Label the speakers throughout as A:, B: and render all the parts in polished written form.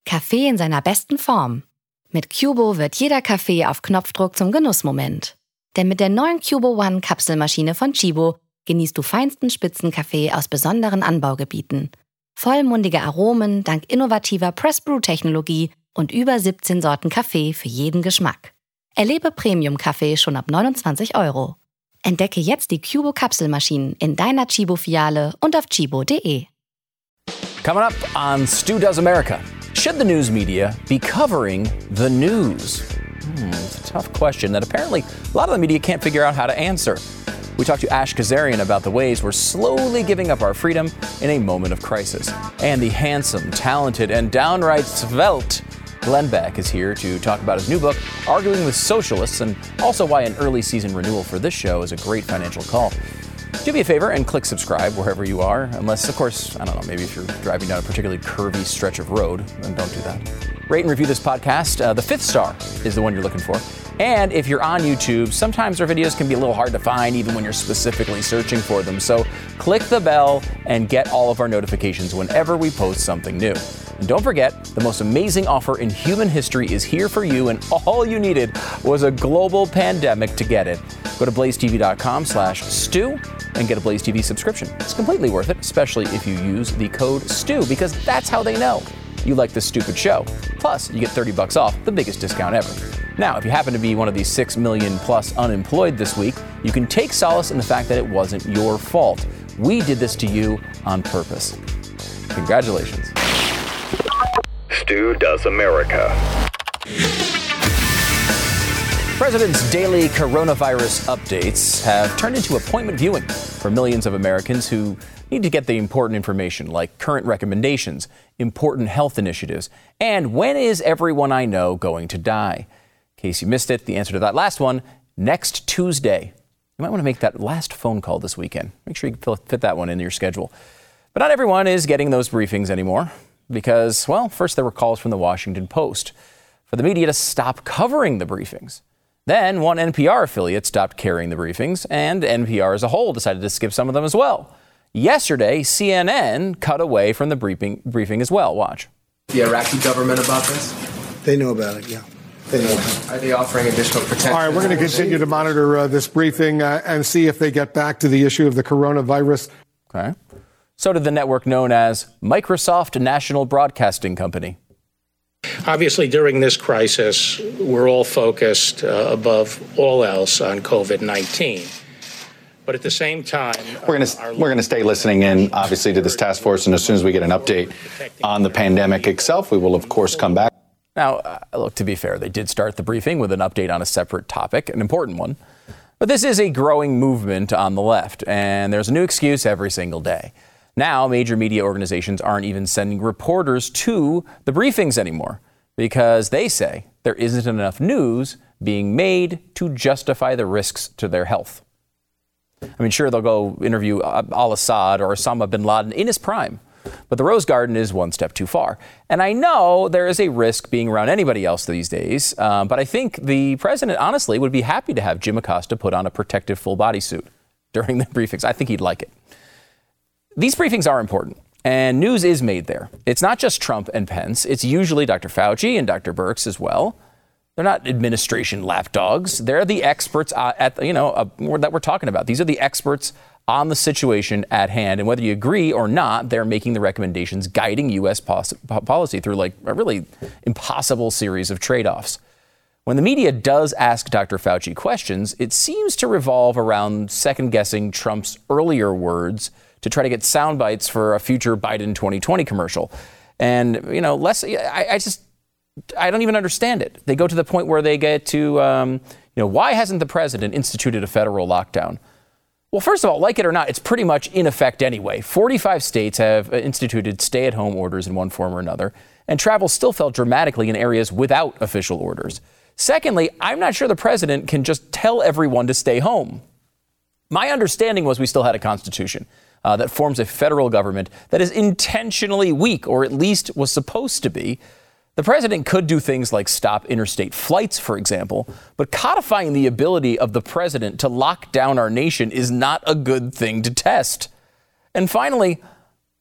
A: Kaffee in seiner besten Form. Mit Cubo wird jeder Kaffee auf Knopfdruck zum Genussmoment. Denn mit der neuen Cubo One Kapselmaschine von Chibo genießt du feinsten Spitzenkaffee aus besonderen Anbaugebieten. Vollmundige Aromen dank innovativer Press-Brew-Technologie und über 17 Sorten Kaffee für jeden Geschmack. Erlebe Premium-Kaffee schon ab 29 €. Entdecke jetzt die Cubo Kapselmaschinen in deiner Chibo-Filiale und auf chibo.de.
B: Coming up on Stu Does America. Should the news media be covering the news? It's a tough question that apparently a lot of the media can't figure out how to answer. We talked to Ash Kazarian about the ways we're slowly giving up our freedom in a moment of crisis. And the handsome, talented, and downright svelte Glenn Beck is here to talk about his new book, Arguing with Socialists, and also why an early season renewal for this show is a great financial call. Do me a favor and click subscribe wherever you are, unless, of course, I don't know, maybe if you're driving down a particularly curvy stretch of road, then don't do that. Rate and review this podcast. The 5th star is the one you're looking for. And if you're on YouTube, sometimes our videos can be a little hard to find even when you're specifically searching for them. So click the bell and get all of our notifications whenever we post something new. And don't forget, the most amazing offer in human history is here for you, and all you needed was a global pandemic to get it. Go to blazetv.com/stew and get a Blaze TV subscription. It's completely worth it, especially if you use the code STEW, because that's how they know you like this stupid show. Plus, you get $30 off, the biggest discount ever. Now, if you happen to be one of these 6 million plus unemployed this week, you can take solace in the fact that it wasn't your fault. We did this to you on purpose. Congratulations.
C: Stu Does America.
B: President's daily coronavirus updates have turned into appointment viewing for millions of Americans who need to get the important information like current recommendations, important health initiatives, and when is everyone I know going to die? In case you missed it, the answer to that last one, next Tuesday. You might want to make that last phone call this weekend. Make sure you fit that one in your schedule. But not everyone is getting those briefings anymore because, well, first there were calls from the Washington Post for the media to stop covering the briefings. Then one NPR affiliate stopped carrying the briefings, and NPR as a whole decided to skip some of them as well. Yesterday, CNN cut away from the briefing as well. Watch.
D: The Iraqi government about this?
E: They know about it, yeah. They know about it.
D: Are they offering additional protection?
E: All right, we're going to continue to monitor this briefing and see if they get back to the issue of the coronavirus.
B: Okay. So did the network known as Microsoft National Broadcasting Company.
F: Obviously, during this crisis, we're all focused above all else on COVID-19. But at the same time,
G: we're going to stay listening in, obviously, to this task force. And as soon as we get an update on the pandemic itself, we will, of course, come back.
B: Now, look, to be fair, they did start the briefing with an update on a separate topic, an important one. But this is a growing movement on the left, and there's a new excuse every single day. Now, major media organizations aren't even sending reporters to the briefings anymore because they say there isn't enough news being made to justify the risks to their health. I mean, sure, they'll go interview al-Assad or Osama bin Laden in his prime, but the Rose Garden is one step too far. And I know there is a risk being around anybody else these days, but I think the president, honestly, would be happy to have Jim Acosta put on a protective full body suit during the briefings. I think he'd like it. These briefings are important, and news is made there. It's not just Trump and Pence. It's usually Dr. Fauci and Dr. Birx as well. They're not administration lapdogs. They're the experts that we're talking about. These are the experts on the situation at hand. And whether you agree or not, they're making the recommendations guiding U.S. policy through like a really impossible series of trade-offs. When the media does ask Dr. Fauci questions, it seems to revolve around second-guessing Trump's earlier words to try to get sound bites for a future Biden 2020 commercial. And, I don't even understand it. They go to the point where they get to, why hasn't the president instituted a federal lockdown? Well, first of all, like it or not, it's pretty much in effect anyway. 45 states have instituted stay-at-home orders in one form or another, and travel still fell dramatically in areas without official orders. Secondly, I'm not sure the president can just tell everyone to stay home. My understanding was we still had a constitution that forms a federal government that is intentionally weak, or at least was supposed to be. The president could do things like stop interstate flights, for example, but codifying the ability of the president to lock down our nation is not a good thing to test. And finally,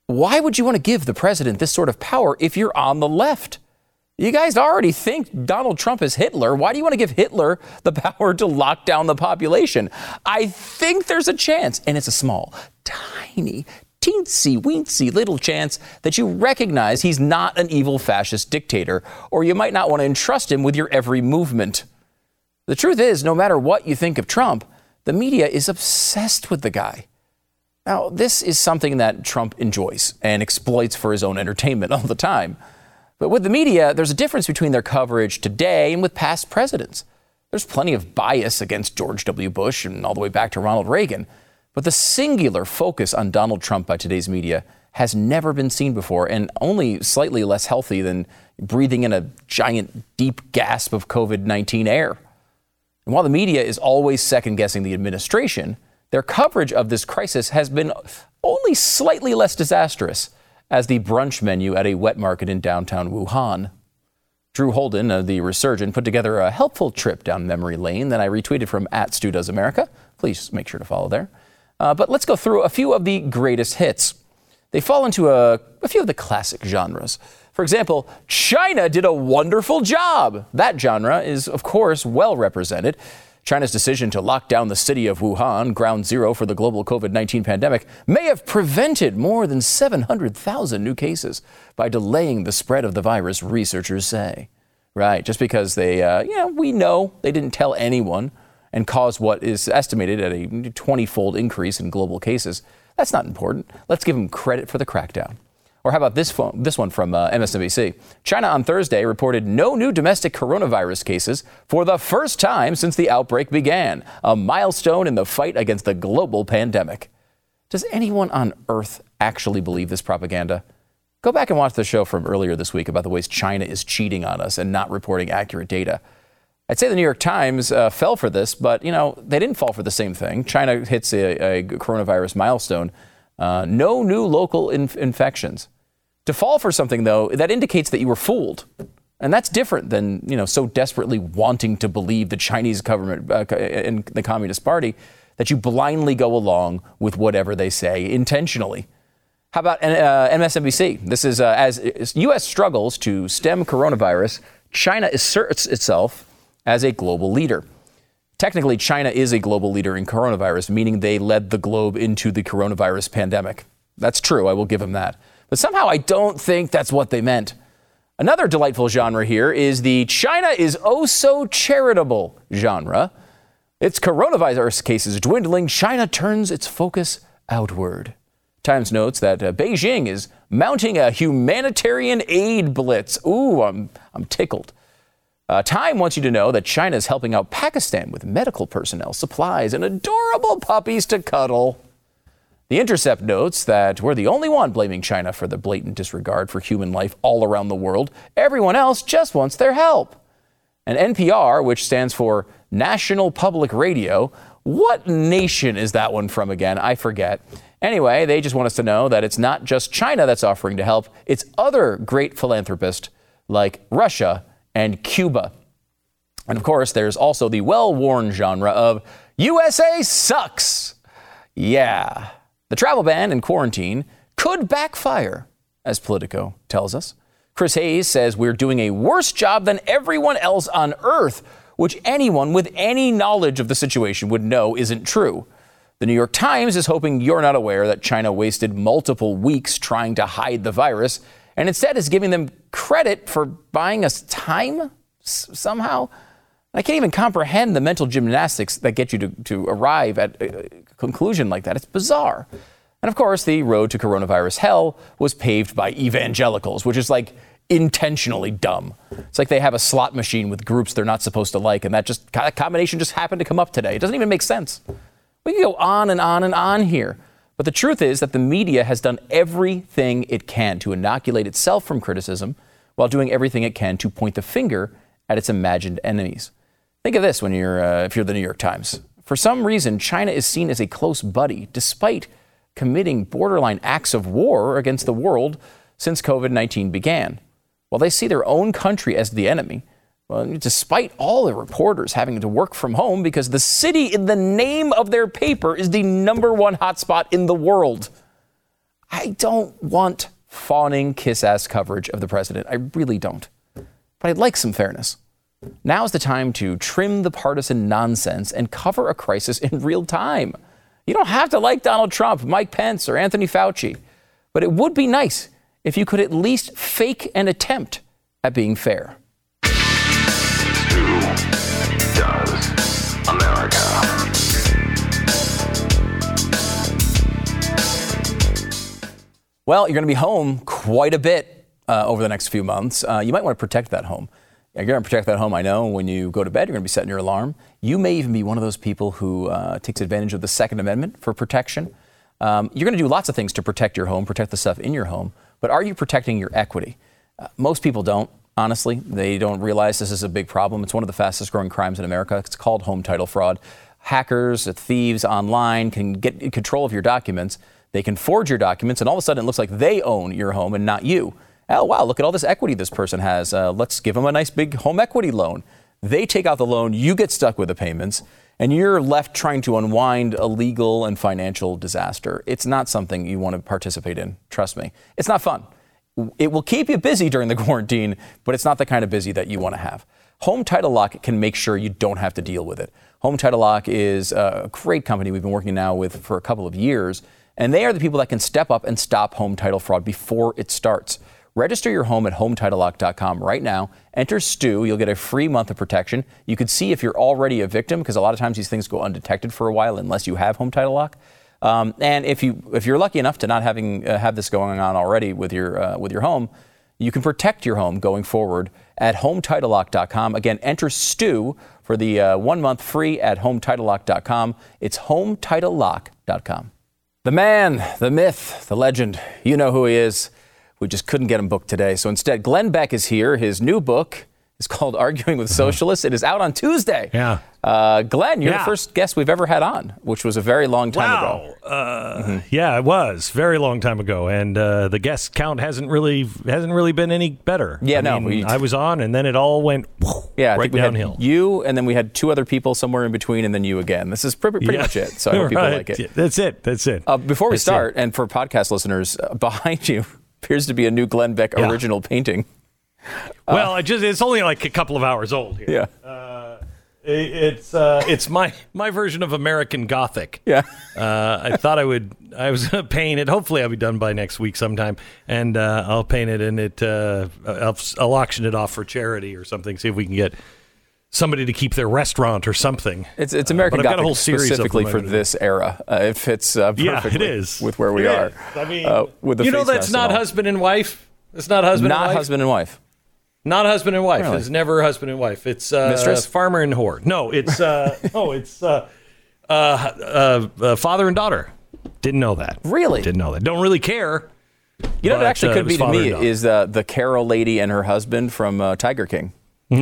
B: why would you want to give the president this sort of power if you're on the left? You guys already think Donald Trump is Hitler. Why do you want to give Hitler the power to lock down the population? I think there's a chance, and it's a small, tiny, teensy-weensy little chance that you recognize he's not an evil fascist dictator, or you might not want to entrust him with your every movement. The truth is, no matter what you think of Trump, the media is obsessed with the guy. Now, this is something that Trump enjoys and exploits for his own entertainment all the time. But with the media, there's a difference between their coverage today and with past presidents. There's plenty of bias against George W. Bush and all the way back to Ronald Reagan. But the singular focus on Donald Trump by today's media has never been seen before, and only slightly less healthy than breathing in a giant, deep gasp of COVID-19 air. And while the media is always second-guessing the administration, their coverage of this crisis has been only slightly less disastrous as the brunch menu at a wet market in downtown Wuhan. Drew Holden of The Resurgent put together a helpful trip down memory lane that I retweeted from @StuDoesAmerica. Please make sure to follow there. But let's go through a few of the greatest hits. They fall into a few of the classic genres. For example, China did a wonderful job. That genre is, of course, well represented. China's decision to lock down the city of Wuhan, ground zero for the global COVID-19 pandemic, may have prevented more than 700,000 new cases by delaying the spread of the virus, researchers say. Right, just because they, we know they didn't tell anyone and caused what is estimated at a 20-fold increase in global cases. That's not important. Let's give them credit for the crackdown. Or how about this one from MSNBC? China on Thursday reported no new domestic coronavirus cases for the first time since the outbreak began, a milestone in the fight against the global pandemic. Does anyone on Earth actually believe this propaganda? Go back and watch the show from earlier this week about the ways China is cheating on us and not reporting accurate data. I'd say the New York Times fell for this, but, they didn't fall for the same thing. China hits a coronavirus milestone. No new local infections. To fall for something, though, that indicates that you were fooled. And that's different than, so desperately wanting to believe the Chinese government and the Communist Party that you blindly go along with whatever they say intentionally. How about MSNBC? This is as U.S. struggles to stem coronavirus, China asserts itself as a global leader. Technically, China is a global leader in coronavirus, meaning they led the globe into the coronavirus pandemic. That's true. I will give them that. But somehow I don't think that's what they meant. Another delightful genre here is the China is oh so charitable genre. Its coronavirus cases dwindling, China turns its focus outward. Times notes that Beijing is mounting a humanitarian aid blitz. Ooh, I'm tickled. Time wants you to know that China is helping out Pakistan with medical personnel, supplies, and adorable puppies to cuddle. The Intercept notes that we're the only one blaming China for the blatant disregard for human life all around the world. Everyone else just wants their help. And NPR, which stands for National Public Radio, what nation is that one from again? I forget. Anyway, they just want us to know that it's not just China that's offering to help. It's other great philanthropists like Russia and Cuba. And of course, there's also the well-worn genre of USA sucks. Yeah. The travel ban and quarantine could backfire, as Politico tells us. Chris Hayes says we're doing a worse job than everyone else on Earth, which anyone with any knowledge of the situation would know isn't true. The New York Times is hoping you're not aware that China wasted multiple weeks trying to hide the virus and instead is giving them credit for buying us time somehow. I can't even comprehend the mental gymnastics that get you to arrive at a conclusion like that. It's bizarre. And of course, the road to coronavirus hell was paved by evangelicals, which is like intentionally dumb. It's like they have a slot machine with groups they're not supposed to like, and that combination just happened to come up today. It doesn't even make sense. We can go on and on and on here. But the truth is that the media has done everything it can to inoculate itself from criticism while doing everything it can to point the finger at its imagined enemies. Think of this when if you're the New York Times. For some reason, China is seen as a close buddy, despite committing borderline acts of war against the world since COVID-19 began. While they see their own country as the enemy, well, despite all the reporters having to work from home because the city in the name of their paper is the #1 hotspot in the world. I don't want fawning kiss-ass coverage of the president. I really don't. But I'd like some fairness. Now's the time to trim the partisan nonsense and cover a crisis in real time. You don't have to like Donald Trump, Mike Pence, or Anthony Fauci. But it would be nice if you could at least fake an attempt at being fair.
C: Stu Does America.
B: Well, you're going to be home quite a bit over the next few months. You might want to protect that home. You're going to protect that home, I know. When you go to bed, you're going to be setting your alarm. You may even be one of those people who takes advantage of the Second Amendment for protection. You're going to do lots of things to protect your home, protect the stuff in your home. But are you protecting your equity? Most people don't, honestly. They don't realize this is a big problem. It's one of the fastest growing crimes in America. It's called home title fraud. Hackers, thieves online can get control of your documents. They can forge your documents, and all of a sudden it looks like they own your home and not you. Oh, wow, look at all this equity this person has. Let's give them a nice big home equity loan. They take out the loan, you get stuck with the payments, and you're left trying to unwind a legal and financial disaster. It's not something you want to participate in. Trust me. It's not fun. It will keep you busy during the quarantine, but it's not the kind of busy that you want to have. Home Title Lock can make sure you don't have to deal with it. Home Title Lock is a great company we've been working now with for a couple of years, and they are the people that can step up and stop home title fraud before it starts. Register your home at HomeTitleLock.com right now. Enter Stu. You'll get a free month of protection. You could see if you're already a victim, because a lot of times these things go undetected for a while unless you have Home Title Lock. And if you're lucky enough to not have this going on already with your home, you can protect your home going forward at HomeTitleLock.com. Again, enter Stu for the 1 month free at HomeTitleLock.com. It's HomeTitleLock.com. The man, the myth, the legend. You know who he is. We just couldn't get him booked today. So instead, Glenn Beck is here. His new book is called Arguing with Socialists. It is out on Tuesday.
H: Yeah.
B: Glenn, you're the first guest we've ever had on, which was a very long time ago.
H: Yeah, it was very long time ago, and the guest count hasn't really been any better.
B: Yeah,
H: I was on, and then it all went
B: I
H: right
B: think we
H: downhill.
B: Had you, and then we had two other people somewhere in between, and then you again. This is pretty much it. So I hope people like it.
H: That's it.
B: Before we start, and for podcast listeners, behind you appears to be a new Glenn Beck original painting.
H: Well, it's only like a couple of hours old here.
B: Yeah.
H: It's my version of American Gothic.
B: Yeah.
H: I thought I was going to paint it. Hopefully I'll be done by next week sometime. And I'll paint it, and I'll auction it off for charity or something. See if we can get somebody to keep their restaurant or something.
B: It's American Gothic,
H: got a whole series
B: specifically for this era. It fits perfectly
H: it is.
B: with where we are.
H: I mean,
B: with the
H: that's not husband and wife. It's not husband and wife.
B: Not husband and wife.
H: Not husband and wife.
B: Really?
H: It's never husband and wife. It's
B: Mistress?
H: farmer and whore. No, it's father and daughter. Didn't know that.
B: Really?
H: Didn't know that. Don't really care.
B: You know what it actually could be to me is the Carol lady and her husband from Tiger King.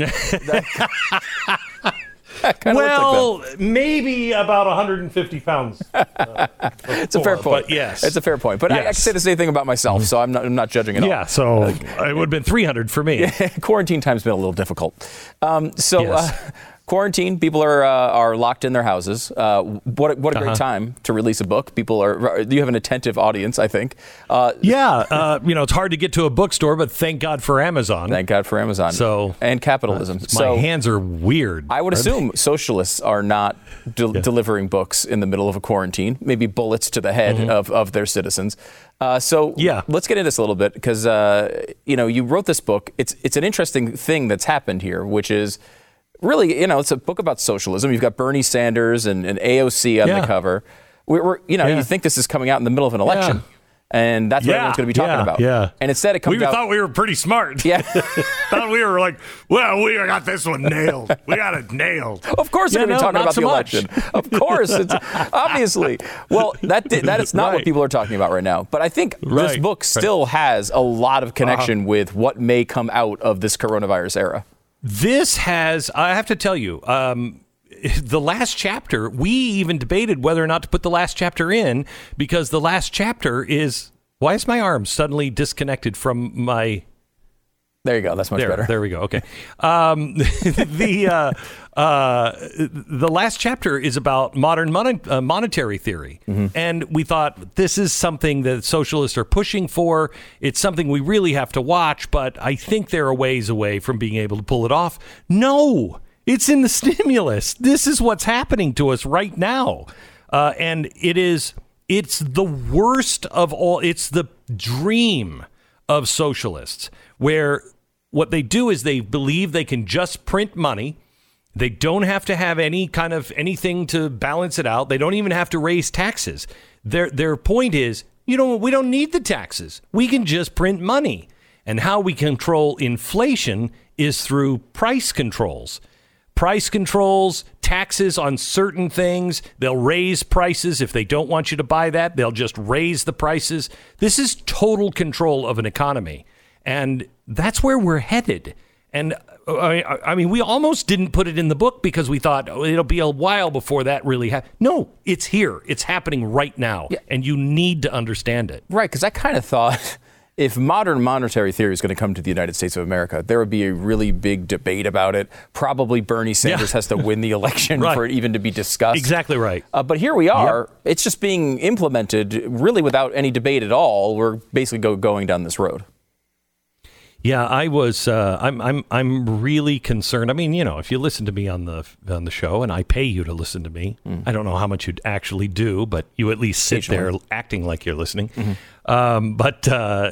H: Well, maybe about 150 pounds.
B: It's a fair point.
H: But yes.
B: It's a fair point. But I can say the same thing about myself, so I'm not judging at all.
H: Yeah, so it would have been 300 for me.
B: Quarantine time's been a little difficult. Quarantine, people are locked in their houses. What a great time to release a book. You have an attentive audience, I think.
H: It's hard to get to a bookstore, but thank God for Amazon.
B: Thank God for Amazon. And capitalism.
H: My hands are weird.
B: I would assume socialists are not delivering books in the middle of a quarantine, maybe bullets to the head of their citizens. Let's get into this a little bit because, you wrote this book. It's an interesting thing that's happened here, which is really, it's a book about socialism. You've got Bernie Sanders and AOC on the cover. You think this is coming out in the middle of an election, and that's what everyone's going to be talking about.
H: Yeah.
B: And instead, it comes out.
H: We thought we were pretty smart.
B: Yeah.
H: Thought we were like, well, we got this one nailed. We got it nailed.
B: Of course, they're going to be talking about the election. Of course, it's obviously. Well, that is not what people are talking about right now. But I think this book still has a lot of connection with what may come out of this coronavirus era.
H: This has, I have to tell you, the last chapter, we even debated whether or not to put the last chapter in because the last chapter is, why is my arm suddenly disconnected from my
B: There you go. That's much better.
H: There we go. Okay. The last chapter is about modern monetary theory. And we thought this is something that socialists are pushing for. It's something we really have to watch, but I think they're a ways away from being able to pull it off. No, it's in the stimulus. This is what's happening to us right now. And it's the worst of all. It's the dream of socialists, where what they do is they believe they can just print money. They don't have to have any kind of anything to balance it out. They don't even have to raise taxes. Their point is, we don't need the taxes. We can just print money. And how we control inflation is through price controls. Price controls, taxes on certain things. They'll raise prices. If they don't want you to buy that, they'll just raise the prices. This is total control of an economy. And that's where we're headed. And I mean, we almost didn't put it in the book because we thought it'll be a while before that really happens. No, it's here. It's happening right now. Yeah. And you need to understand it.
B: Right, because I kind of thought if modern monetary theory is going to come to the United States of America, there would be a really big debate about it. Probably Bernie Sanders has to win the election for it even to be discussed.
H: Exactly right.
B: But here we are. Yep. It's just being implemented really without any debate at all. We're basically going down this road.
H: Yeah, I was. I'm really concerned. I mean, if you listen to me on the show, and I pay you to listen to me, I don't know how much you'd actually do, but you at least sit there acting like you're listening. But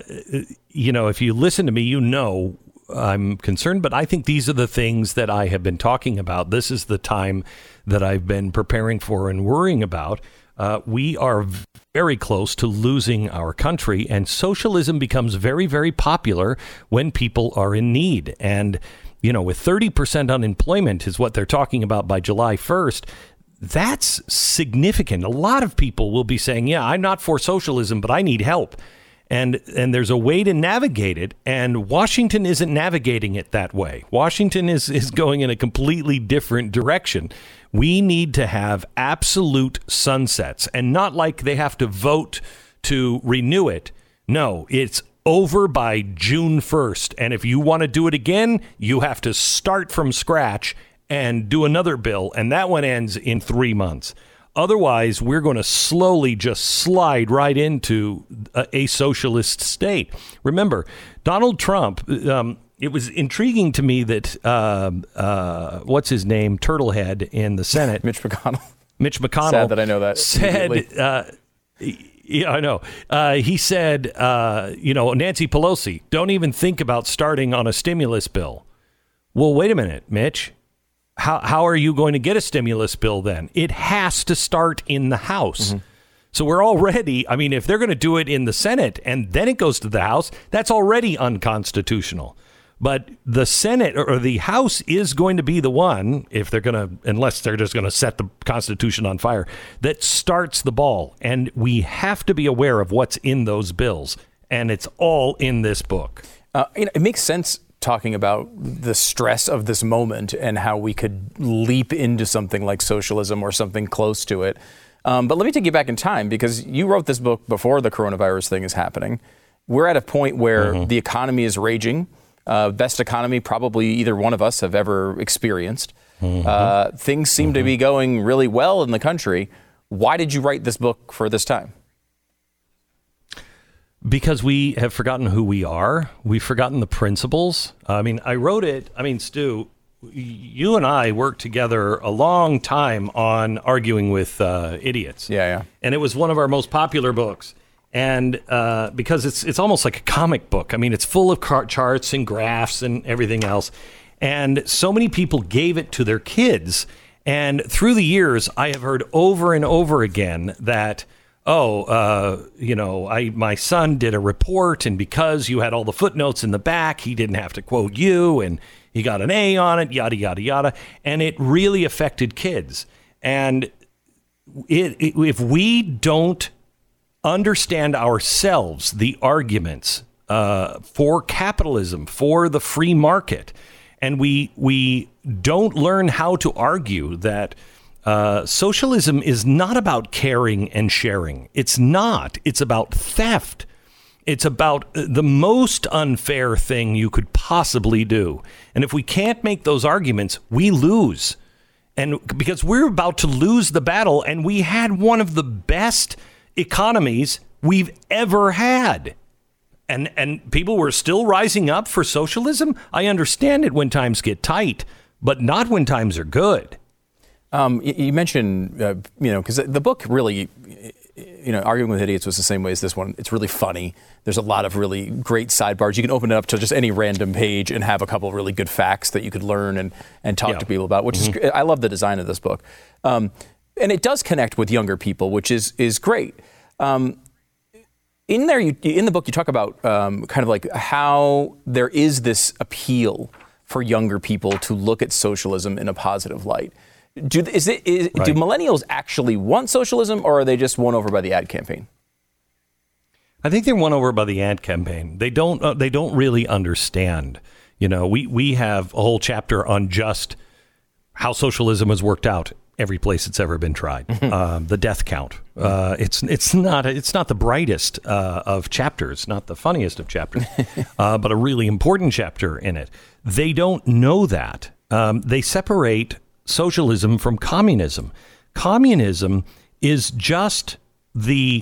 H: if you listen to me, I'm concerned. But I think these are the things that I have been talking about. This is the time that I've been preparing for and worrying about. We are very close to losing our country, and socialism becomes very, very popular when people are in need. And, with 30% unemployment is what they're talking about by July 1st. That's significant. A lot of people will be saying, yeah, I'm not for socialism, but I need help. And there's a way to navigate it, and Washington isn't navigating it that way. Washington is going in a completely different direction. We need to have absolute sunsets, and not like they have to vote to renew it. No, it's over by June 1st. And if you want to do it again, you have to start from scratch and do another bill. And that one ends in 3 months. Otherwise, we're going to slowly just slide right into a socialist state. Remember, Donald Trump, it was intriguing to me that, what's his name, Turtlehead in the Senate.
B: Mitch McConnell.
H: Sad
B: that I know that.
H: Said, yeah, I know. He said, Nancy Pelosi, don't even think about starting on a stimulus bill. Well, wait a minute, Mitch. How are you going to get a stimulus bill then? It has to start in the House. So we're already, if they're going to do it in the Senate and then it goes to the House, that's already unconstitutional. But the Senate or the House is going to be the one, unless they're just going to set the Constitution on fire, that starts the ball. And we have to be aware of what's in those bills. And it's all in this book.
B: It makes sense talking about the stress of this moment and how we could leap into something like socialism or something close to it. But let me take you back in time, because you wrote this book before the coronavirus thing is happening. We're at a point where the economy is raging. Best economy probably either one of us have ever experienced. Things seem to be going really well in the country. Why did you write this book for this time?
H: Because we have forgotten who we are. We've forgotten the principles. I wrote it. Stu, you and I worked together a long time on arguing with idiots.
B: Yeah.
H: And it was one of our most popular books. And because it's almost like a comic book. It's full of charts and graphs and everything else. And so many people gave it to their kids. And through the years, I have heard over and over again that, my son did a report, and because you had all the footnotes in the back, he didn't have to quote you, and he got an A on it, yada, yada, yada. And it really affected kids. And if we don't understand ourselves the arguments for capitalism, for the free market, and we don't learn how to argue that socialism is not about caring and sharing. It's not. It's about theft. It's about the most unfair thing you could possibly do. And if we can't make those arguments, we lose. And because we're about to lose the battle, and we had one of the best economies we've ever had. And people were still rising up for socialism. I understand it when times get tight, but not when times are good.
B: You mentioned, because the book really, Arguing with Idiots was the same way as this one. It's really funny. There's a lot of really great sidebars. You can open it up to just any random page and have a couple of really good facts that you could learn and talk to people about, which is, I love the design of this book. And it does connect with younger people, which is great. In the book, you talk about kind of like how there is this appeal for younger people to look at socialism in a positive light. Do millennials actually want socialism, or are they just won over by the ad campaign?
H: I think they're won over by the ad campaign. They don't really understand. We have a whole chapter on just how socialism has worked out every place it's ever been tried. The death count. It's not the brightest of chapters, not the funniest of chapters, but a really important chapter in it. They don't know that. They separate socialism from communism. Communism is just the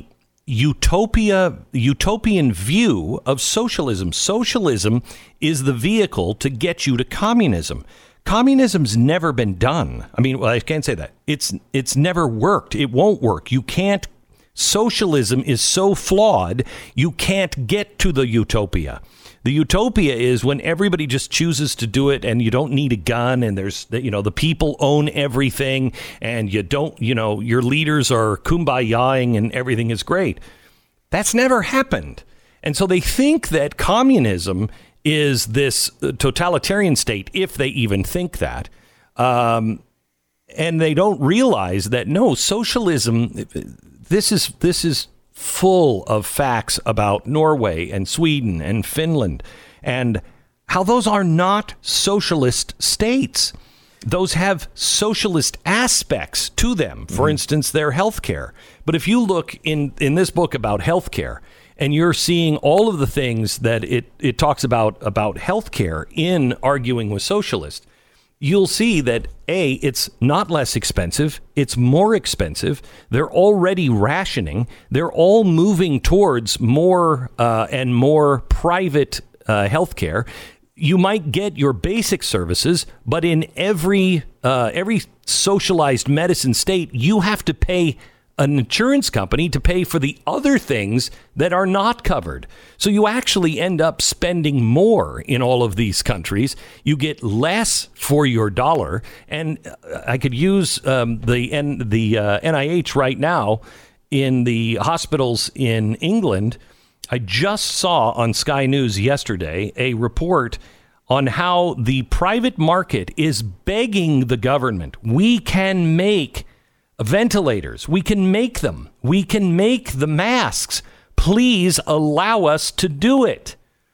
H: utopian view of socialism. Socialism is the vehicle to get you to communism. Communism's never been done. I mean, well, I can't say that. It's never worked. It won't work. You can't. Socialism is so flawed, you can't get to the utopia. The utopia is when everybody just chooses to do it, and you don't need a gun, and there's, the people own everything, and you don't, your leaders are kumbaya-ing and everything is great. That's never happened. And so they think that communism is this totalitarian state, if they even think that. And they don't realize that, no, socialism, this is full of facts about Norway and Sweden and Finland and how those are not socialist states. Those have socialist aspects to them. For instance, their healthcare. But if you look in this book about healthcare, and you're seeing all of the things that it talks about healthcare in Arguing with Socialists, you'll see that, A, it's not less expensive, it's more expensive. They're already rationing. They're all moving towards more and more private healthcare. You might get your basic services, but in every socialized medicine state, you have to pay an insurance company to pay for the other things that are not covered. So you actually end up spending more in all of these countries. You get less for your dollar. And I could use the NIH right now in the hospitals in England. I just saw on Sky News yesterday a report on how the private market is begging the government. We can make ventilators. We can make them. We can make the masks. Please allow us to do it.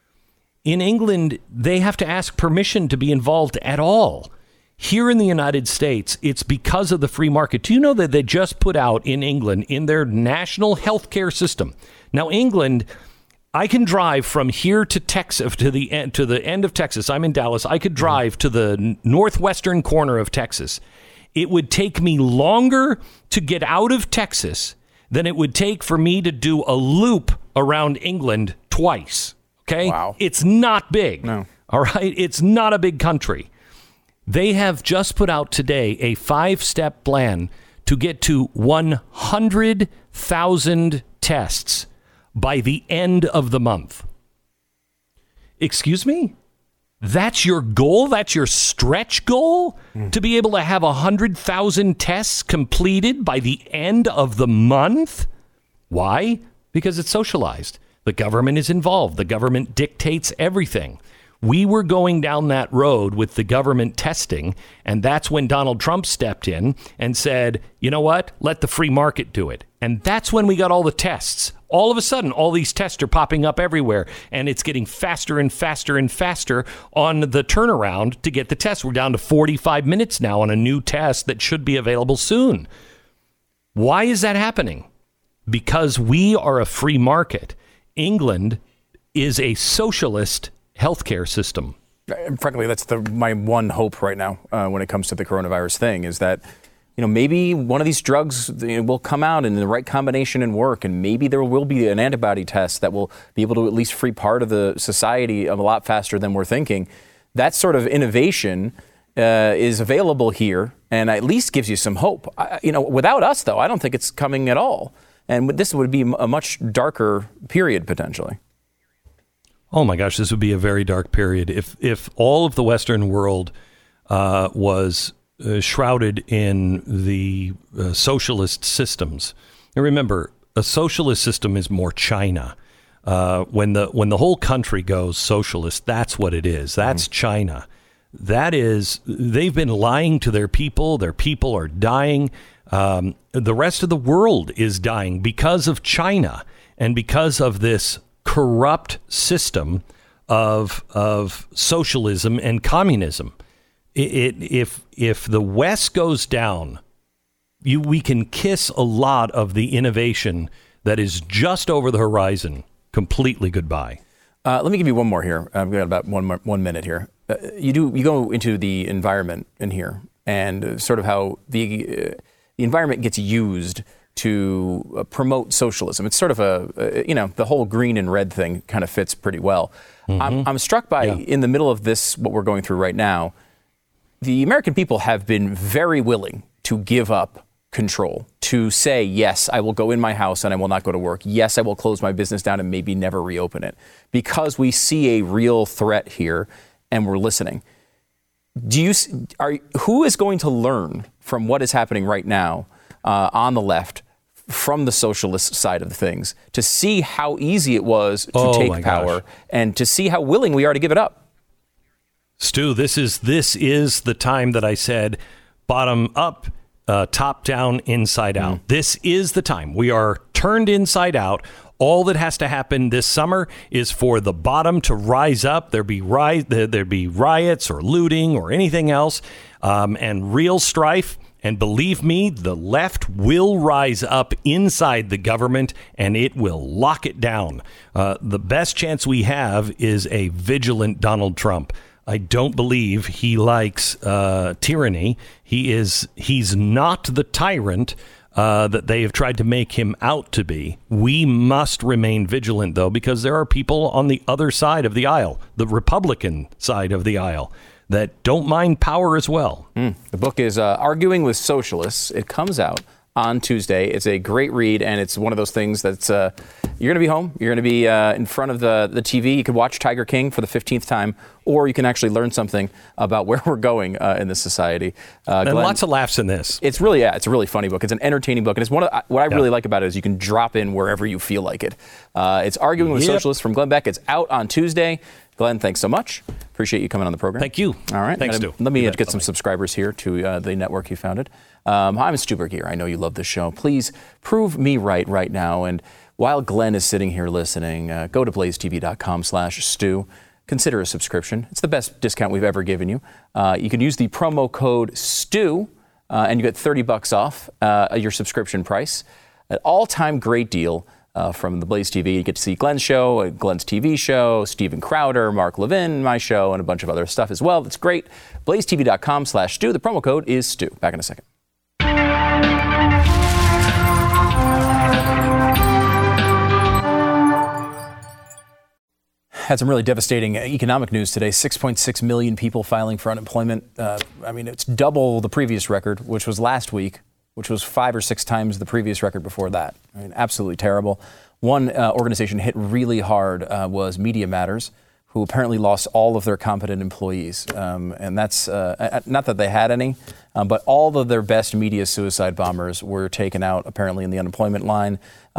H: In England, they have to ask permission to be involved at all. Here in the United States, it's because of the free market. Do you know that they just put out in England, in their national healthcare system? Now, England, I can drive from here to Texas, to the end of Texas. I'm in Dallas. I could drive to the northwestern corner of Texas. It would take me longer to get out of Texas than it would take for me to do a loop around England twice. Okay?
B: Wow.
H: It's not big.
B: No.
H: All right? It's not a big country. They have just put out today a 5-step plan to get to 100,000 tests by the end of the month. Excuse me? That's your goal? That's your stretch goal? To be able to have 100,000 tests completed by the end of the month? Why? Because it's socialized. The government is involved. The government dictates everything. We were going down that road with the government testing, and that's when Donald Trump stepped in and said, you know what? Let the free market do it. And that's when we got all the tests. All of a sudden, all these tests are popping up everywhere, and it's getting faster and faster and faster on the turnaround to get the test. We're down to 45 minutes now on a new test that should be available soon. Why is that happening? Because we are a free market. England is a socialist healthcare system.
B: Frankly, that's my one hope right now when it comes to the coronavirus thing is that, maybe one of these drugs will come out in the right combination and work, and maybe there will be an antibody test that will be able to at least free part of the society a lot faster than we're thinking. That sort of innovation is available here and at least gives you some hope. Without us, though, I don't think it's coming at all. And this would be a much darker period, potentially.
H: Oh, my gosh, this would be a very dark period. If all of the Western world was shrouded in the socialist systems. Now, remember, a socialist system is more China. When the whole country goes socialist, that's what it is. That's China. That is, they've been lying to their people. Their people are dying. The rest of the world is dying because of China and because of this corrupt system of socialism and communism. If the West goes down, we can kiss a lot of the innovation that is just over the horizon completely goodbye.
B: Let me give you one more here. I've got about 1 minute here. You go into the environment in here and sort of how the environment gets used to promote socialism. It's sort of the whole green and red thing kind of fits pretty well. Mm-hmm. I'm struck by, in the middle of this, what we're going through right now, the American people have been very willing to give up control, to say, yes, I will go in my house and I will not go to work. Yes, I will close my business down and maybe never reopen it, because we see a real threat here and we're listening. Who is going to learn from what is happening right now on the left, from the socialist side of things, to see how easy it was to take power and to see how willing we are to give it up?
H: Stu, this is the time that I said bottom up, top down, inside out. This is the time. We are turned inside out. All that has to happen this summer is for the bottom to rise up. There'd be riots or looting or anything else, and real strife. And believe me, the left will rise up inside the government and it will lock it down. The best chance we have is a vigilant Donald Trump. I don't believe he likes tyranny. He's not the tyrant that they have tried to make him out to be. We must remain vigilant, though, because there are people on the other side of the aisle, the Republican side of the aisle, that don't mind power as well.
B: The book is Arguing with Socialists. It comes out on Tuesday. It's a great read, and it's one of those things that's you're going to be home. You're going to be in front of the TV. You could watch Tiger King for the 15th time, or you can actually learn something about where we're going in this society.
H: And Glenn, lots of laughs in this.
B: It's really, it's a really funny book. It's an entertaining book, and it's what I really like about it is you can drop in wherever you feel like it. It's Arguing with Socialists from Glenn Beck. It's out on Tuesday. Glenn, thanks so much. Appreciate you coming on the program.
H: Thank you.
B: All right.
H: Thanks, Stu.
B: Let me get some subscribers here to the network you founded. I'm Stu Burguiere. I know you love this show. Please prove me right now. And while Glenn is sitting here listening, go to blazetv.com/Stu. Consider a subscription. It's the best discount we've ever given you. You can use the promo code STU, and you get $30 off your subscription price. An all-time great deal. From the Blaze TV, you get to see Glenn's show, Glenn's TV show, Steven Crowder, Mark Levin, my show, and a bunch of other stuff as well. That's great. blazetv.com/Stu. The promo code is Stu. Back in a second. Had some really devastating economic news today. 6.6 million people filing for unemployment. It's double the previous record, which was last week, which was 5 or 6 times the previous record before that. Absolutely terrible. One organization hit really hard was Media Matters, who apparently lost all of their competent employees. And that's not that they had any, but all of their best media suicide bombers were taken out, apparently, in the unemployment line.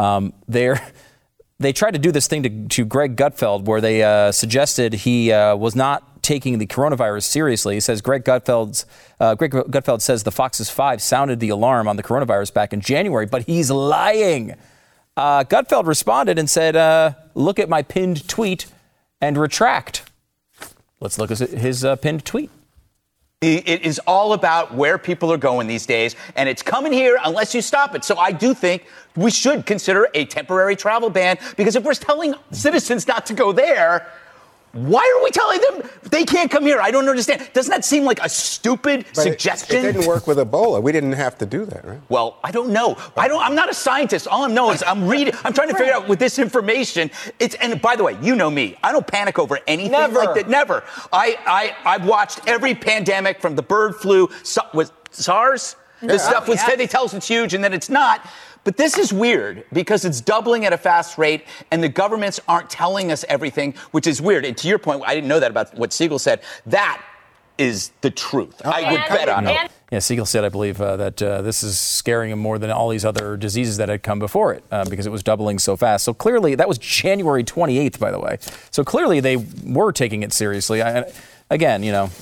B: They tried to do this thing to Greg Gutfeld, where they suggested he was not taking the coronavirus seriously. He says Greg Gutfeld says the Fox's 5 sounded the alarm on the coronavirus back in January, but he's lying. Gutfeld responded and said, look at my pinned tweet and retract. Let's look at his pinned tweet.
I: It is all about where people are going these days, and it's coming here unless you stop it. So I do think we should consider a temporary travel ban, because if we're telling citizens not to go there, why are we telling them they can't come here? I don't understand. Doesn't that seem like a stupid suggestion?
J: It didn't work with Ebola. We didn't have to do that, right?
I: Well, I don't know. I'm not a scientist. All I know is I'm reading. I'm trying to figure out with this information. And by the way, you know me. I don't panic over anything like that. Never. I've watched every pandemic from the bird flu with SARS. This stuff was they tell us it's huge and then it's not. But this is weird because it's doubling at a fast rate and the governments aren't telling us everything, which is weird. And to your point, I didn't know that about what Siegel said. That is the truth. I would bet on it.
B: Yeah, Siegel said, I believe, that this is scaring him more than all these other diseases that had come before it because it was doubling so fast. So clearly, that was January 28th, by the way. So clearly they were taking it seriously. Again,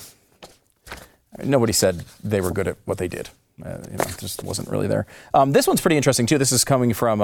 B: nobody said they were good at what they did. It just wasn't really there. This one's pretty interesting, too. This is coming from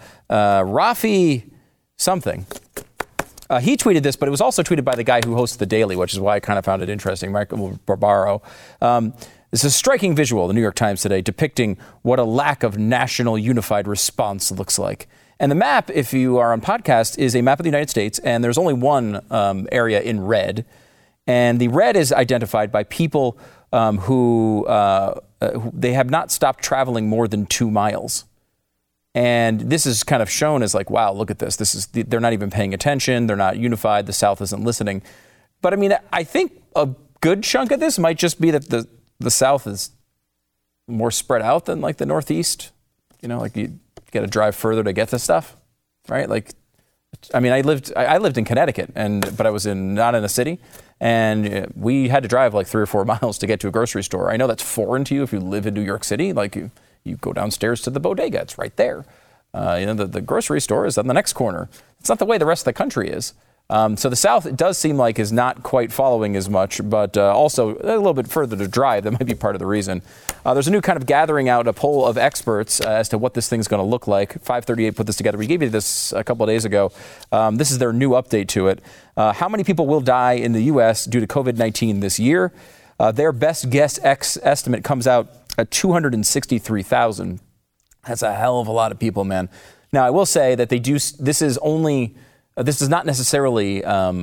B: Rafi something. He tweeted this, but it was also tweeted by the guy who hosts The Daily, which is why I kind of found it interesting, Michael Barbaro. This is a striking visual, the New York Times today, depicting what a lack of national unified response looks like. And the map, if you are on podcast, is a map of the United States, and there's only one area in red. And the red is identified by people who they have not stopped traveling more than 2 miles. And this is kind of shown as like, wow, look at this. They're not even paying attention. They're not unified. The South isn't listening. But I mean, I think a good chunk of this might just be that the South is more spread out than like the Northeast. Like you got to drive further to get this stuff, right? Like, I mean, I lived in Connecticut, but I was not in a city. And we had to drive like 3 or 4 miles to get to a grocery store. I know that's foreign to you if you live in New York City. Like you go downstairs to the bodega, it's right there. The grocery store is on the next corner. It's not the way the rest of the country is. So the South, it does seem like, is not quite following as much, but also a little bit further to drive. That might be part of the reason. There's a new kind of gathering out, a poll of experts as to what this thing's going to look like. 538 put this together. We gave you this a couple of days ago. This is their new update to it. How many people will die in the U.S. due to COVID-19 this year? Their best guess estimate comes out at 263,000. That's a hell of a lot of people, man. Now, I will say that this does not necessarily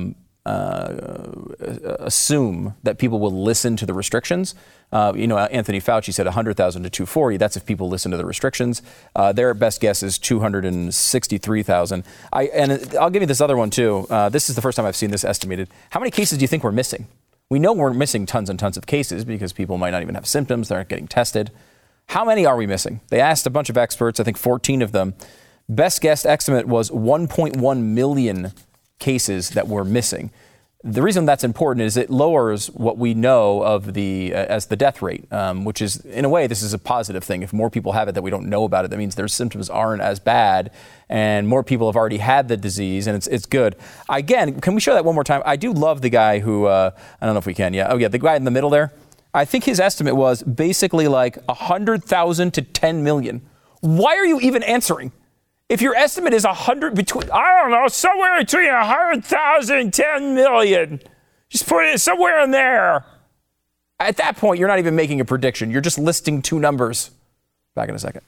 B: assume that people will listen to the restrictions. Anthony Fauci said 100,000 to 240. That's if people listen to the restrictions. Their best guess is 263,000. And I'll give you this other one, too. This is the first time I've seen this estimated. How many cases do you think we're missing? We know we're missing tons and tons of cases because people might not even have symptoms. They aren't getting tested. How many are we missing? They asked a bunch of experts, I think 14 of them. Best guess estimate was 1.1 million cases that we're missing. The reason that's important is it lowers what we know of as the death rate, which is, in a way, this is a positive thing. If more people have it that we don't know about it, that means their symptoms aren't as bad and more people have already had the disease, and it's good. Again, can we show that one more time? I do love the guy who, I don't know if we can, yeah. Oh, yeah, the guy in the middle there. I think his estimate was basically like 100,000 to 10 million. Why are you even answering? If your estimate is somewhere between 100,000 and 10 million, just put it somewhere in there. At that point, you're not even making a prediction. You're just listing 2 numbers. Back in a second.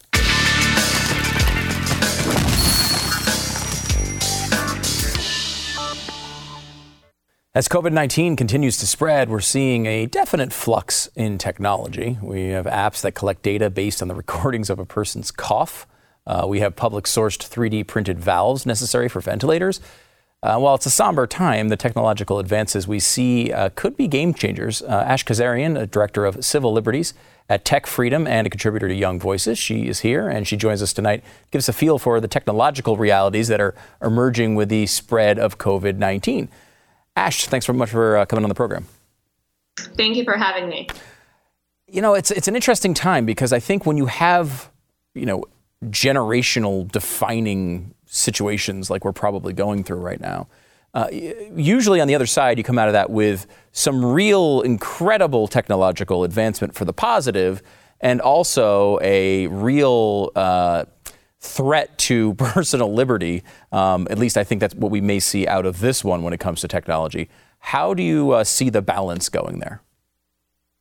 B: As COVID-19 continues to spread, we're seeing a definite flux in technology. We have apps that collect data based on the recordings of a person's cough. We have public-sourced 3D printed valves necessary for ventilators. While it's a somber time, the technological advances we see could be game changers. Ash Kazarian, a director of civil liberties at Tech Freedom and a contributor to Young Voices, she is here and she joins us tonight. Gives us a feel for the technological realities that are emerging with the spread of COVID-19. Ash, thanks very much for coming on the program.
K: Thank you for having me.
B: It's an interesting time because I think when you have, generational defining situations like we're probably going through right now, usually on the other side, you come out of that with some real incredible technological advancement for the positive and also a real threat to personal liberty. At least I think that's what we may see out of this one when it comes to technology. How do you see the balance going there?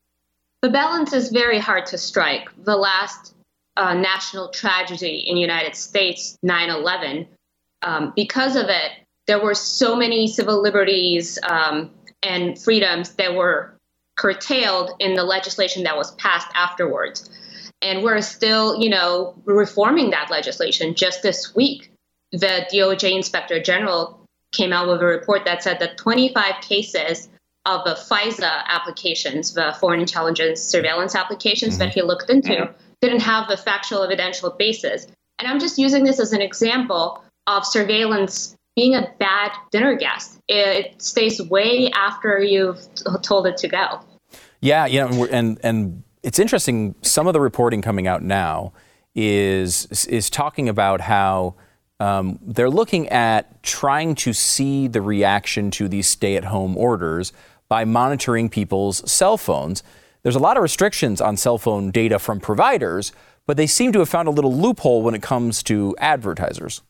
K: The balance is very hard to strike. The last national tragedy in the United States, 9/11, because of it, there were so many civil liberties and freedoms that were curtailed in the legislation that was passed afterwards. And we're still, reforming that legislation. Just this week, the DOJ Inspector General came out with a report that said that 25 cases of the FISA applications, the foreign intelligence surveillance applications that he looked into, didn't have the factual evidential basis. And I'm just using this as an example of surveillance being a bad dinner guest. It stays way after you've told it to go.
B: Yeah, and it's interesting. Some of the reporting coming out now is talking about how they're looking at trying to see the reaction to these stay-at-home orders by monitoring people's cell phones. There's a lot of restrictions on cell phone data from providers, but they seem to have found a little loophole when it comes to advertisers.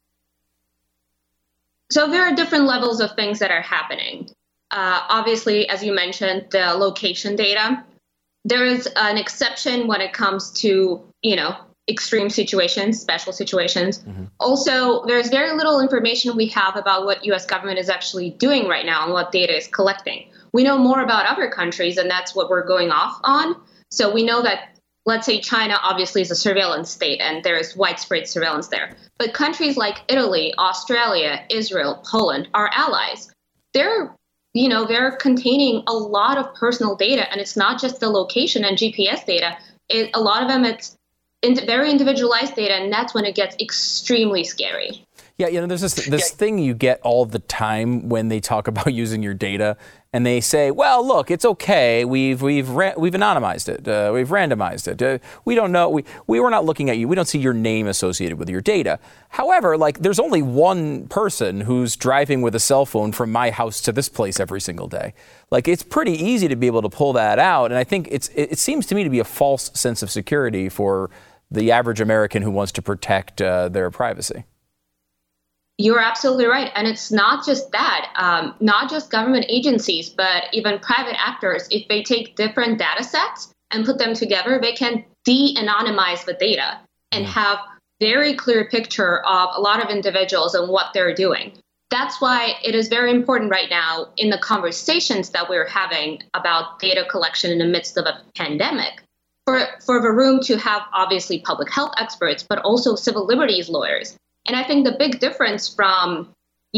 K: So there are different levels of things that are happening. Obviously, as you mentioned, the location data. There is an exception when it comes to, extreme situations, special situations. Also, there's very little information we have about what U.S. government is actually doing right now and what data is collecting. We know more about other countries, and that's what we're going off on. So we know that, let's say China obviously is a surveillance state, and there is widespread surveillance there. But countries like Italy, Australia, Israel, Poland, our allies, they're containing a lot of personal data, and it's not just the location and GPS data. A lot of them, it's very individualized data, and that's when it gets extremely scary.
B: Yeah, there's this thing you get all the time when they talk about using your data, and they say, "Well, look, it's okay. We've anonymized it. We've randomized it. We don't know. We were not looking at you. We don't see your name associated with your data." However, there's only one person who's driving with a cell phone from my house to this place every single day. It's pretty easy to be able to pull that out, and I think it seems to me to be a false sense of security for the average American who wants to protect their privacy.
K: You're absolutely right. And it's not just that, not just government agencies, but even private actors. If they take different data sets and put them together, they can de-anonymize the data and have very clear picture of a lot of individuals and what they're doing. That's why it is very important right now in the conversations that we're having about data collection in the midst of a pandemic, for the room to have obviously public health experts, but also civil liberties lawyers. And I think the big difference from,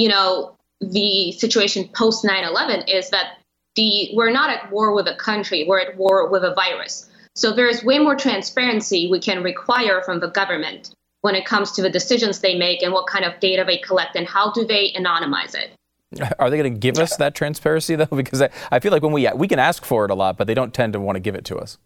K: the situation post 9/11 is that we're not at war with a country, we're at war with a virus. So there's way more transparency we can require from the government when it comes to the decisions they make and what kind of data they collect and how do they anonymize it.
B: Are they going to give us that transparency, though? Because I feel like when we can ask for it a lot, but they don't tend to want to give it to us.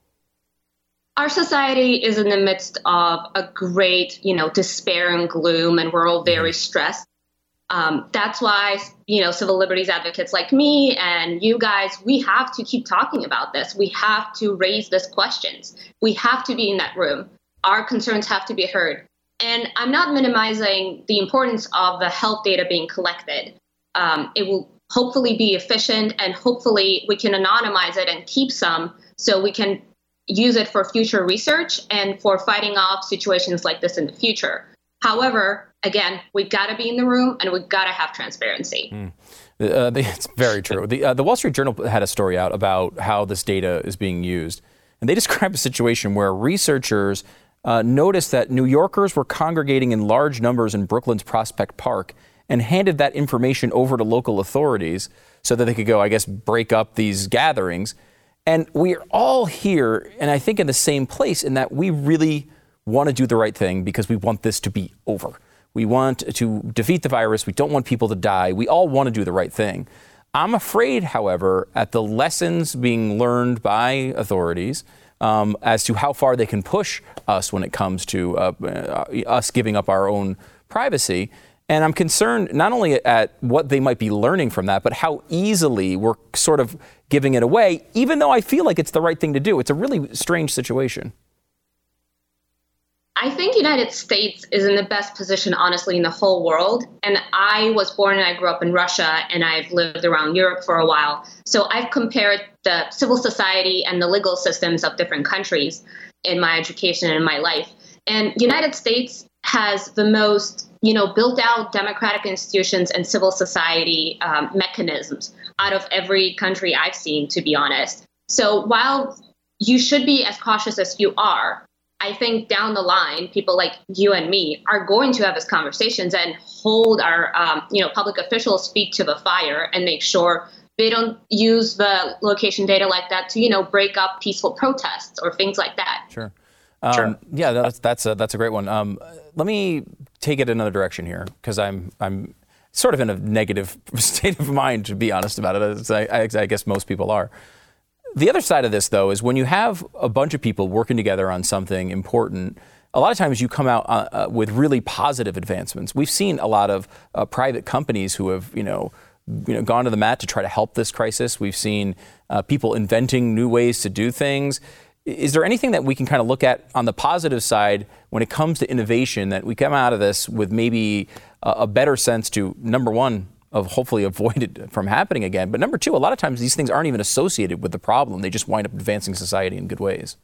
K: Our society is in the midst of a great, despair and gloom, and we're all very stressed. That's why, civil liberties advocates like me and you guys, we have to keep talking about this. We have to raise these questions. We have to be in that room. Our concerns have to be heard. And I'm not minimizing the importance of the health data being collected. It will hopefully be efficient, and hopefully we can anonymize it and keep some so we can use it for future research and for fighting off situations like this in the future. However, again, we've got to be in the room and we've got to have transparency.
B: It's very true. The Wall Street Journal had a story out about how this data is being used. And they describe a situation where researchers noticed that New Yorkers were congregating in large numbers in Brooklyn's Prospect Park and handed that information over to local authorities so that they could go, I guess, break up these gatherings. And we're all here, and I think in the same place, in that we really want to do the right thing because we want this to be over. We want to defeat the virus. We don't want people to die. We all want to do the right thing. I'm afraid, however, at the lessons being learned by authorities as to how far they can push us when it comes to us giving up our own privacy. And I'm concerned not only at what they might be learning from that, but how easily we're sort of giving it away, even though I feel like it's the right thing to do. It's a really strange situation.
K: I think United States is in the best position, honestly, in the whole world. And I was born and I grew up in Russia, and I've lived around Europe for a while. So I've compared the civil society and the legal systems of different countries in my education and my life. And United States has the most, built out democratic institutions and civil society mechanisms out of every country I've seen, to be honest. So while you should be as cautious as you are, I think down the line, people like you and me are going to have these conversations and hold our, public officials' feet to the fire and make sure they don't use the location data like that to, break up peaceful protests or things like that.
B: Sure. Yeah, that's a great one. Let me take it another direction here, because I'm sort of in a negative state of mind, to be honest about it, as I guess most people are. The other side of this, though, is when you have a bunch of people working together on something important, a lot of times you come out with really positive advancements. We've seen a lot of private companies who have, gone to the mat to try to help this crisis. We've seen people inventing new ways to do things. Is there anything that we can kind of look at on the positive side when it comes to innovation, that we come out of this with maybe a better sense to, number one, of hopefully avoid it from happening again, but number two, a lot of times these things aren't even associated with the problem. They just wind up advancing society in good ways.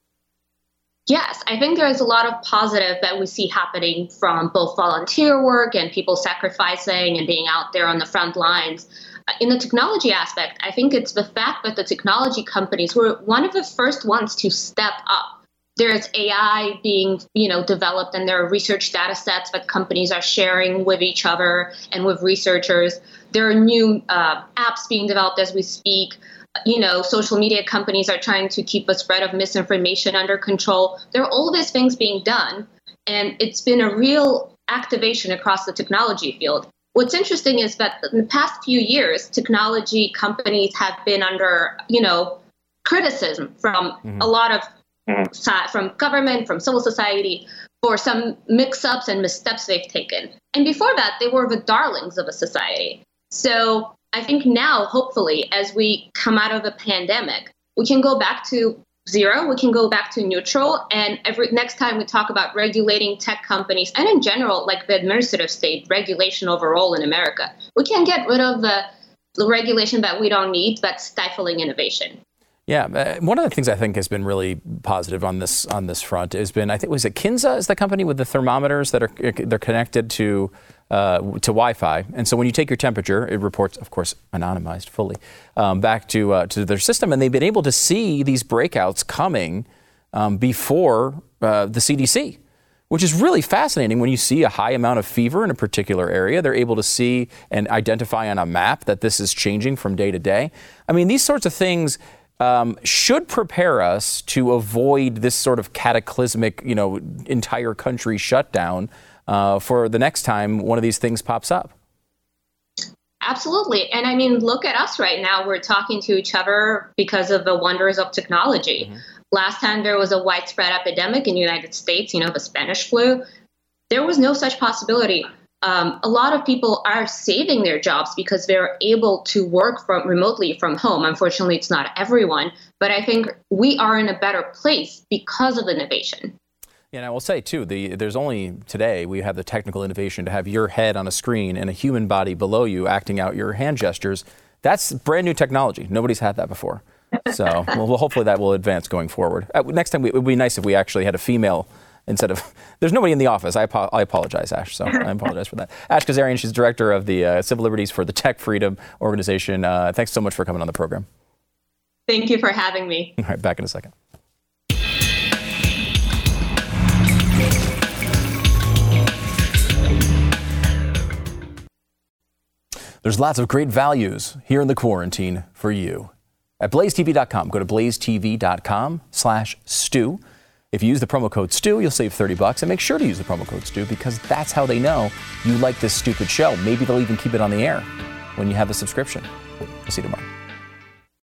K: Yes, I think there is a lot of positive that we see happening from both volunteer work and people sacrificing and being out there on the front lines. In the technology aspect, I think it's the fact that the technology companies were one of the first ones to step up. There's AI being, developed, and there are research data sets that companies are sharing with each other and with researchers. There are new apps being developed as we speak. Social media companies are trying to keep the spread of misinformation under control. There are all these things being done, and it's been a real activation across the technology field. What's interesting is that in the past few years, technology companies have been under, criticism from a lot of from government, from civil society, for some mix-ups and missteps they've taken. And before that, they were the darlings of a society. So I think now, hopefully, as we come out of the pandemic, we can go back to zero, we can go back to neutral, and next time we talk about regulating tech companies, and in general, like the administrative state, regulation overall in America, we can get rid of the regulation that we don't need that's stifling innovation.
B: Yeah, one of the things I think has been really positive on this front has been, I think, was it Kinza is the company with the thermometers that they're connected to Wi-Fi, and so when you take your temperature, it reports, of course, anonymized fully, back to their system, and they've been able to see these breakouts coming before the CDC, which is really fascinating. When you see a high amount of fever in a particular area, they're able to see and identify on a map that this is changing from day to day. I mean, these sorts of things should prepare us to avoid this sort of cataclysmic, entire country shutdown for the next time one of these things pops up.
K: Absolutely. And I mean, look at us right now. We're talking to each other because of the wonders of technology. Mm-hmm. Last time there was a widespread epidemic in the United States, the Spanish flu, there was no such possibility. A lot of people are saving their jobs because they're able to work remotely from home. Unfortunately, it's not everyone, but I think we are in a better place because of innovation.
B: Yeah, and I will say, too, there's only today we have the technical innovation to have your head on a screen and a human body below you acting out your hand gestures. That's brand new technology. Nobody's had that before. So well, hopefully that will advance going forward. Next time, it would be nice if we actually had a female instead of, there's nobody in the office. I apologize, Ash. So I apologize for that. Ash Kazarian, she's director of the Civil Liberties for the Tech Freedom Organization. Thanks so much for coming on the program.
K: Thank you for having me.
B: All right, back in a second. There's lots of great values here in the quarantine for you. At blazetv.com, go to blazetv.com/Stu. If you use the promo code Stu, you'll save $30, and make sure to use the promo code Stu because that's how they know you like this stupid show. Maybe they'll even keep it on the air when you have the subscription. We'll see you tomorrow.